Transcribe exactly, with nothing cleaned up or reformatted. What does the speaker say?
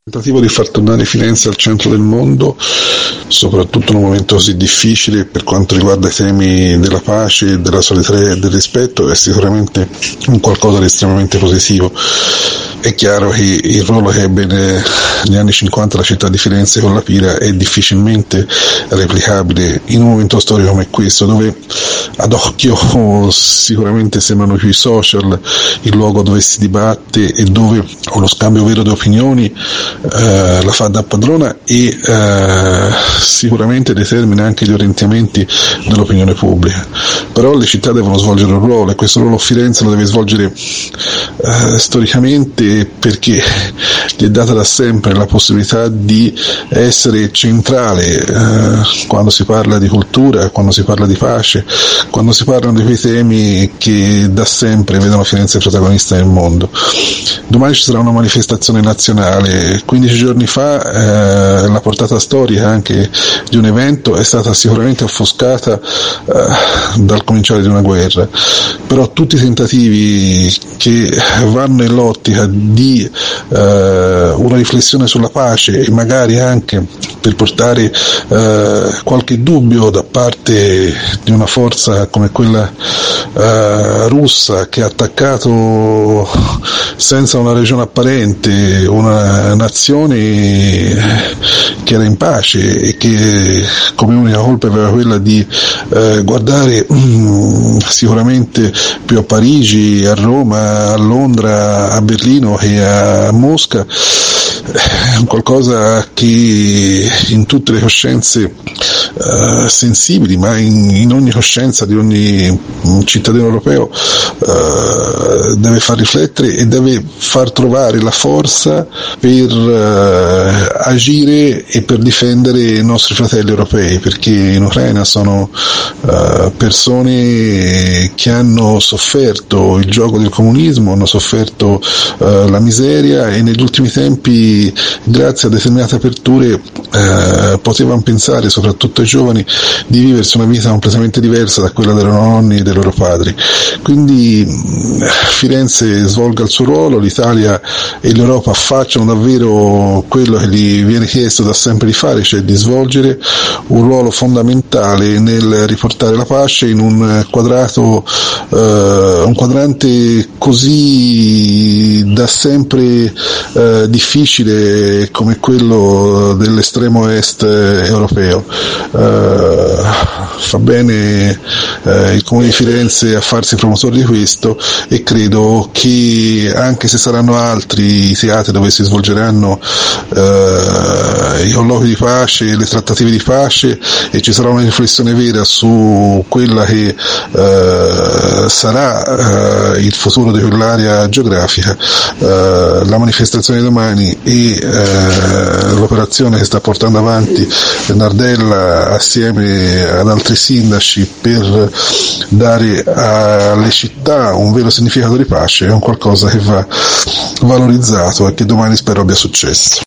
Il tentativo di far tornare Firenze al centro del mondo, soprattutto in un momento così difficile per quanto riguarda i temi della pace, della solidarietà e del rispetto, è sicuramente un qualcosa di estremamente positivo. È chiaro che il ruolo che ebbe negli anni cinquanta la città di Firenze con la Pira è difficilmente replicabile in un momento storico come questo, dove ad occhio sicuramente sembrano più i social il luogo dove si dibatte e dove lo scambio vero di opinioni eh, la fa da padrona e eh, sicuramente determina anche gli orientamenti dell'opinione pubblica. Però le città devono svolgere un ruolo e questo ruolo Firenze lo deve svolgere eh, storicamente, perché gli è data da sempre la possibilità di essere centrale eh, quando si parla di cultura, quando si parla di pace, quando si parlano di quei temi che da sempre vedono Firenze protagonista nel mondo. Domani ci sarà una manifestazione nazionale. quindici giorni fa eh, la portata storica anche di un evento è stata sicuramente offuscata eh, dal cominciare di una guerra, però tutti i tentativi che vanno nell'ottica di eh, una riflessione sulla pace e magari anche per portare eh, qualche dubbio da parte di una forza come quella eh, russa che ha attaccato senza una ragione apparente una nazione che era in pace e che come unica colpa aveva quella di eh, guardare mm, sicuramente più a Parigi, a Roma, a Londra, a Berlino che a Mosca, è qualcosa che in tutte le coscienze uh, sensibili, ma in, in ogni coscienza di ogni cittadino europeo uh, deve far riflettere e deve far trovare la forza per uh, agire e per difendere i nostri fratelli europei, perché in Ucraina sono uh, persone che hanno sofferto il gioco del comunismo, hanno sofferto uh, la miseria e negli ultimi tempi grazie a determinate aperture eh, potevano pensare, soprattutto ai giovani, di viversi una vita completamente diversa da quella dei loro nonni e dei loro padri. Quindi Firenze svolga il suo ruolo, l'Italia e l'Europa facciano davvero quello che gli viene chiesto da sempre di fare, cioè di svolgere un ruolo fondamentale nel riportare la pace in un quadrato eh, un quadrante così da sempre eh, difficile come quello dell'estremo est europeo. Uh, fa bene uh, il Comune di Firenze a farsi promotore di questo e credo che anche se saranno altri i teatri dove si svolgeranno uh, i colloqui di pace, le trattative di pace e ci sarà una riflessione vera su quella che uh, sarà uh, il futuro di quell'area geografica, uh, la manifestazione di domani e eh, l'operazione che sta portando avanti Nardella assieme ad altri sindaci per dare alle città un vero significato di pace è un qualcosa che va valorizzato e che domani spero abbia successo.